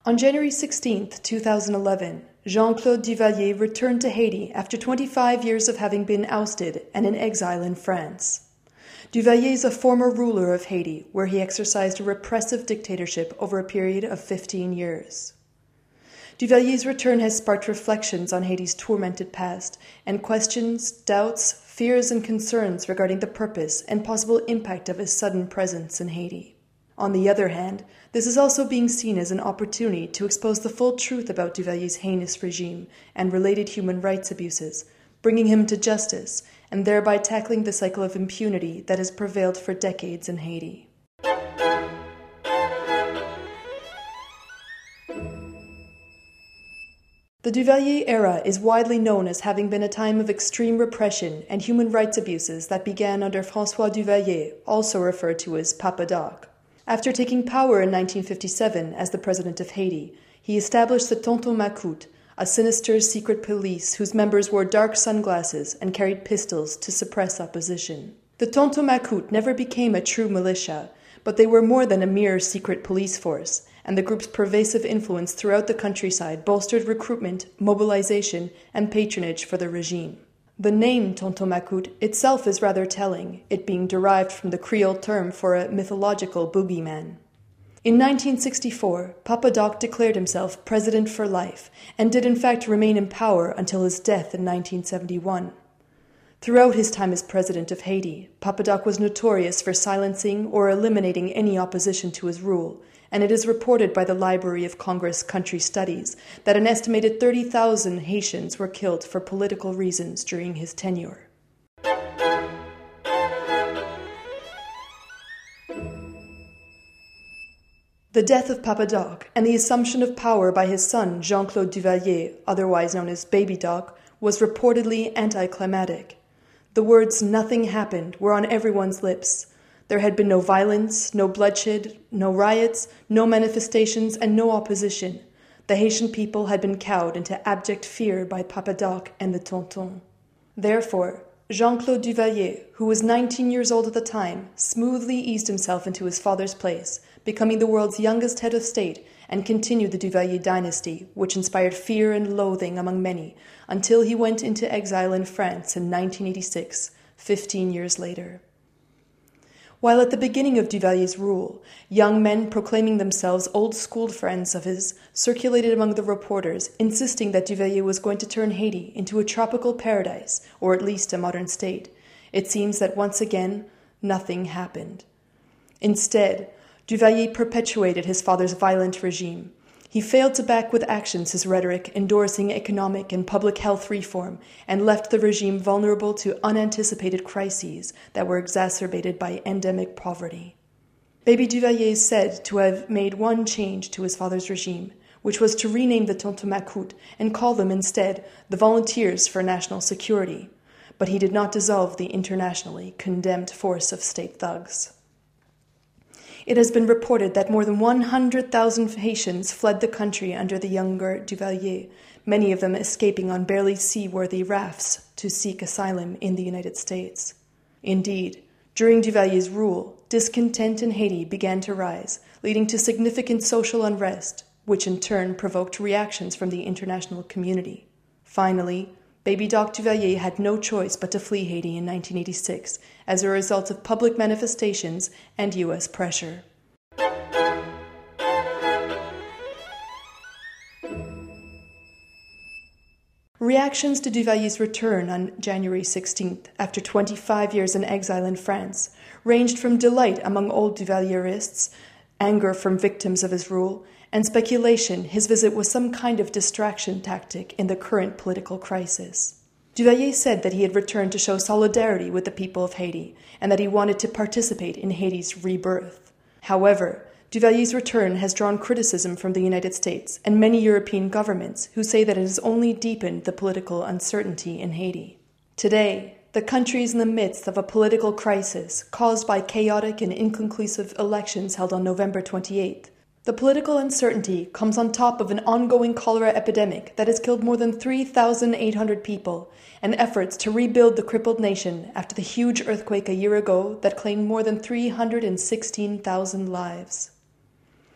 On January 16, 2011, Jean-Claude Duvalier returned to Haiti after 25 years of having been ousted and in exile in France. Duvalier is a former ruler of Haiti, where he exercised a repressive dictatorship over a period of 15 years. Duvalier's return has sparked reflections on Haiti's tormented past and questions, doubts, fears, and concerns regarding the purpose and possible impact of his sudden presence in Haiti. On the other hand, this is also being seen as an opportunity to expose the full truth about Duvalier's heinous regime and related human rights abuses, bringing him to justice, and thereby tackling the cycle of impunity that has prevailed for decades in Haiti. The Duvalier era is widely known as having been a time of extreme repression and human rights abuses that began under François Duvalier, also referred to as Papa Doc. After taking power in 1957 as the president of Haiti, he established the Tonton Macoute, a sinister secret police whose members wore dark sunglasses and carried pistols to suppress opposition. The Tonton Macoute never became a true militia, but they were more than a mere secret police force, and the group's pervasive influence throughout the countryside bolstered recruitment, mobilization, and patronage for the regime. The name Tonton Macoute itself is rather telling, it being derived from the Creole term for a mythological boogeyman. In 1964, Papa Doc declared himself president for life, and did in fact remain in power until his death in 1971. Throughout his time as president of Haiti, Papa Doc was notorious for silencing or eliminating any opposition to his rule, and it is reported by the Library of Congress Country Studies that an estimated 30,000 Haitians were killed for political reasons during his tenure. The death of Papa Doc and the assumption of power by his son Jean-Claude Duvalier, otherwise known as Baby Doc, was reportedly anticlimactic. The words "nothing happened" were on everyone's lips. There had been no violence, no bloodshed, no riots, no manifestations, and no opposition. The Haitian people had been cowed into abject fear by Papa Doc and the Tonton. Therefore, Jean-Claude Duvalier, who was 19 years old at the time, smoothly eased himself into his father's place, becoming the world's youngest head of state, and continued the Duvalier dynasty, which inspired fear and loathing among many, until he went into exile in France in 1986, 15 years later. While at the beginning of Duvalier's rule, young men proclaiming themselves old-school friends of his circulated among the reporters, insisting that Duvalier was going to turn Haiti into a tropical paradise, or at least a modern state, it seems that once again, nothing happened. Instead, Duvalier perpetuated his father's violent regime. He failed to back with actions his rhetoric endorsing economic and public health reform, and left the regime vulnerable to unanticipated crises that were exacerbated by endemic poverty. Baby Duvalier is said to have made one change to his father's regime, which was to rename the Tonton Macoute and call them instead the Volunteers for National Security. But he did not dissolve the internationally condemned force of state thugs. It has been reported that more than 100,000 Haitians fled the country under the younger Duvalier, many of them escaping on barely seaworthy rafts to seek asylum in the United States. Indeed, during Duvalier's rule, discontent in Haiti began to rise, leading to significant social unrest, which in turn provoked reactions from the international community. Finally, Baby Doc Duvalier had no choice but to flee Haiti in 1986 as a result of public manifestations and U.S. pressure. Reactions to Duvalier's return on January 16th, after 25 years in exile in France, ranged from delight among old Duvalierists, anger from victims of his rule, and speculation his visit was some kind of distraction tactic in the current political crisis. Duvalier said that he had returned to show solidarity with the people of Haiti, and that he wanted to participate in Haiti's rebirth. However, Duvalier's return has drawn criticism from the United States and many European governments who say that it has only deepened the political uncertainty in Haiti. Today, the country is in the midst of a political crisis caused by chaotic and inconclusive elections held on November 28th. The political uncertainty comes on top of an ongoing cholera epidemic that has killed more than 3,800 people, and efforts to rebuild the crippled nation after the huge earthquake a year ago that claimed more than 316,000 lives.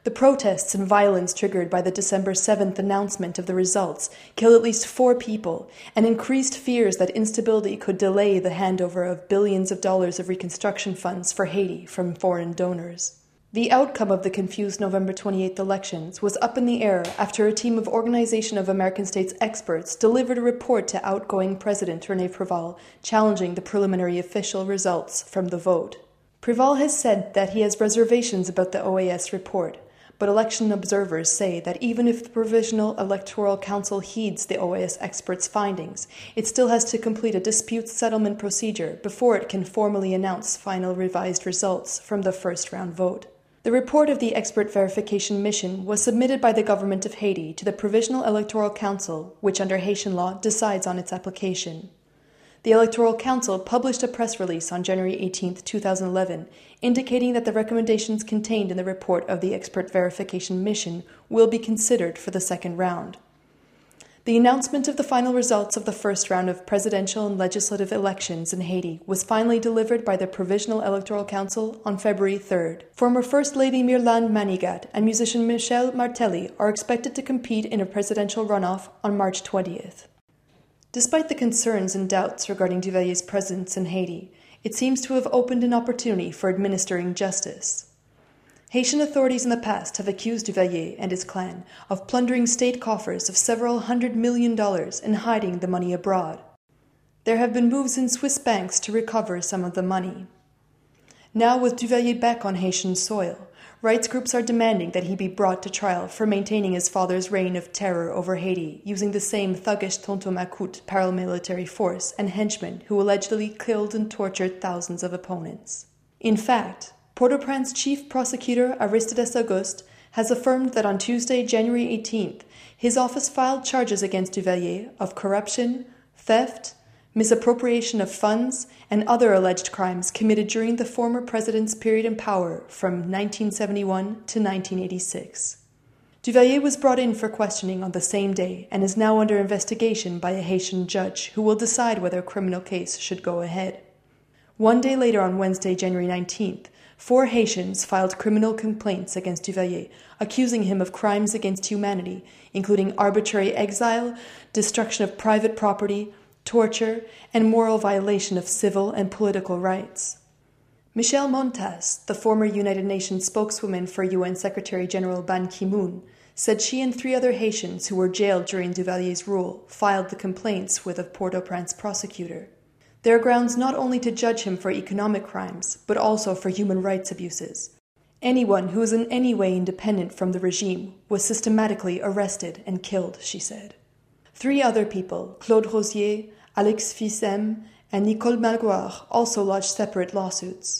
The protests and violence triggered by the December 7th announcement of the results killed at least 4 people and increased fears that instability could delay the handover of billions of dollars of reconstruction funds for Haiti from foreign donors. The outcome of the confused November 28th elections was up in the air after a team of Organization of American States experts delivered a report to outgoing President René Préval challenging the preliminary official results from the vote. Préval has said that he has reservations about the OAS report, but election observers say that even if the Provisional Electoral Council heeds the OAS experts' findings, it still has to complete a dispute settlement procedure before it can formally announce final revised results from the first-round vote. The report of the expert verification mission was submitted by the government of Haiti to the Provisional Electoral Council, which under Haitian law decides on its application. The Electoral Council published a press release on January 18, 2011, indicating that the recommendations contained in the report of the Expert Verification Mission will be considered for the second round. The announcement of the final results of the first round of presidential and legislative elections in Haiti was finally delivered by the Provisional Electoral Council on February 3rd. Former First Lady Myrlande Manigat and musician Michel Martelly are expected to compete in a presidential runoff on March 20th. Despite the concerns and doubts regarding Duvalier's presence in Haiti, it seems to have opened an opportunity for administering justice. Haitian authorities in the past have accused Duvalier and his clan of plundering state coffers of several $100 million and hiding the money abroad. There have been moves in Swiss banks to recover some of the money. Now, with Duvalier back on Haitian soil, rights groups are demanding that he be brought to trial for maintaining his father's reign of terror over Haiti, using the same thuggish Tonton Macoute paramilitary force and henchmen who allegedly killed and tortured thousands of opponents. In fact, Port-au-Prince Chief Prosecutor Aristides Auguste has affirmed that on Tuesday, January 18th, his office filed charges against Duvalier of corruption, theft, misappropriation of funds, and other alleged crimes committed during the former president's period in power from 1971 to 1986. Duvalier was brought in for questioning on the same day and is now under investigation by a Haitian judge who will decide whether a criminal case should go ahead. One day later, on Wednesday, January 19th, 4 Haitians filed criminal complaints against Duvalier, accusing him of crimes against humanity, including arbitrary exile, destruction of private property, torture, and moral violation of civil and political rights. Michelle Montas, the former United Nations spokeswoman for UN Secretary-General Ban Ki-moon, said she and 3 other Haitians who were jailed during Duvalier's rule filed the complaints with a Port-au-Prince prosecutor. There are grounds not only to judge him for economic crimes, but also for human rights abuses. Anyone who is in any way independent from the regime was systematically arrested and killed, she said. 3 other people, Claude Rosier, Alex Fissem, and Nicole Magloire, also lodged separate lawsuits.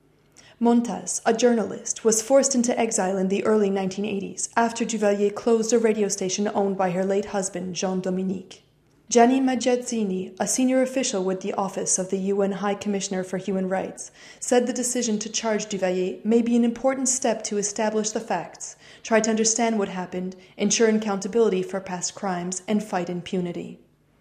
Montas, a journalist, was forced into exile in the early 1980s after Duvalier closed a radio station owned by her late husband, Jean-Dominique. Gianni Magazzini, a senior official with the Office of the UN High Commissioner for Human Rights, said the decision to charge Duvalier may be an important step to establish the facts, try to understand what happened, ensure accountability for past crimes, and fight impunity.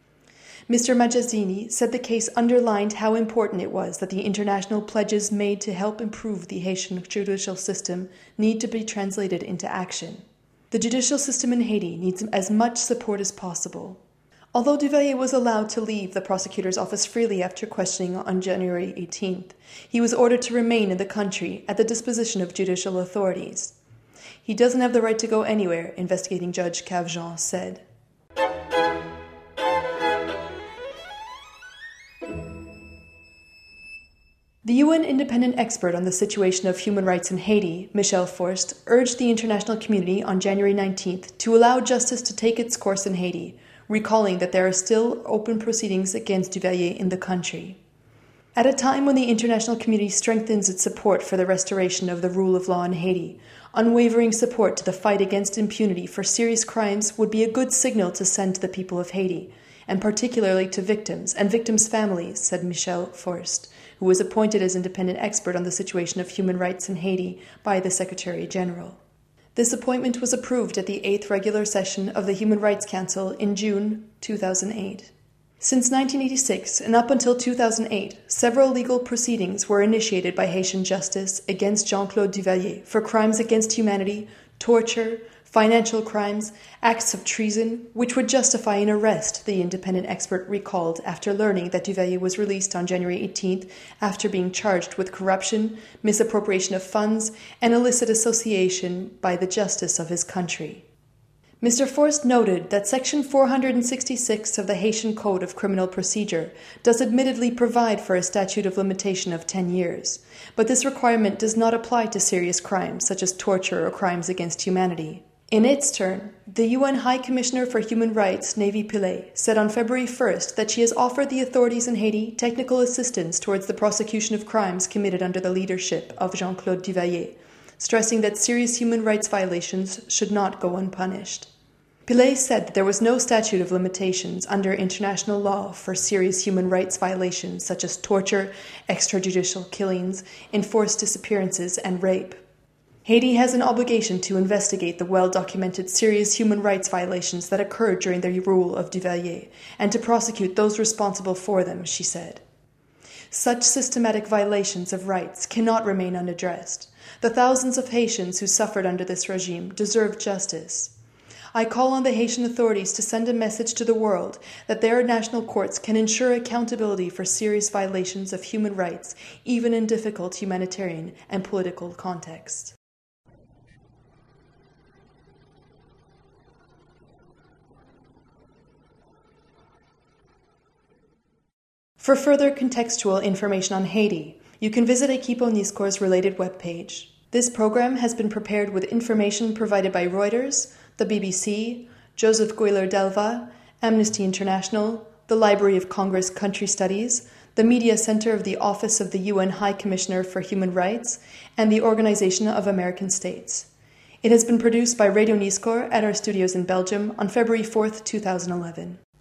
Mr. Magazzini said the case underlined how important it was that the international pledges made to help improve the Haitian judicial system need to be translated into action. The judicial system in Haiti needs as much support as possible. Although Duvalier was allowed to leave the prosecutor's office freely after questioning on January 18th, he was ordered to remain in the country at the disposition of judicial authorities. He doesn't have the right to go anywhere, investigating Judge Cavjean said. The UN independent expert on the situation of human rights in Haiti, Michel Forst, urged the international community on January 19th to allow justice to take its course in Haiti, recalling that there are still open proceedings against Duvalier in the country. At a time when the international community strengthens its support for the restoration of the rule of law in Haiti, unwavering support to the fight against impunity for serious crimes would be a good signal to send to the people of Haiti, and particularly to victims and victims' families, said Michel Forst, who was appointed as independent expert on the situation of human rights in Haiti by the Secretary-General. This appointment was approved at the 8th regular session of the Human Rights Council in June 2008. Since 1986 and up until 2008, several legal proceedings were initiated by Haitian justice against Jean-Claude Duvalier for crimes against humanity, torture, financial crimes, acts of treason, which would justify an arrest, the independent expert recalled after learning that Duvalier was released on January 18th after being charged with corruption, misappropriation of funds, and illicit association by the justice of his country. Mr. Forst noted that Section 466 of the Haitian Code of Criminal Procedure does admittedly provide for a statute of limitation of 10 years, but this requirement does not apply to serious crimes such as torture or crimes against humanity. In its turn, the UN High Commissioner for Human Rights, Navy Pillay, said on February 1st that she has offered the authorities in Haiti technical assistance towards the prosecution of crimes committed under the leadership of Jean-Claude Duvalier, stressing that serious human rights violations should not go unpunished. Pillay said that there was no statute of limitations under international law for serious human rights violations such as torture, extrajudicial killings, enforced disappearances, and rape. Haiti has an obligation to investigate the well-documented serious human rights violations that occurred during the rule of Duvalier, and to prosecute those responsible for them, she said. Such systematic violations of rights cannot remain unaddressed. The thousands of Haitians who suffered under this regime deserve justice. I call on the Haitian authorities to send a message to the world that their national courts can ensure accountability for serious violations of human rights, even in difficult humanitarian and political contexts. For further contextual information on Haiti, you can visit Equipo Niscor's related webpage. This program has been prepared with information provided by Reuters, the BBC, Joseph Guiler Delva, Amnesty International, the Library of Congress Country Studies, the Media Center of the Office of the UN High Commissioner for Human Rights, and the Organization of American States. It has been produced by Radio Niscor at our studios in Belgium on February 4th, 2011.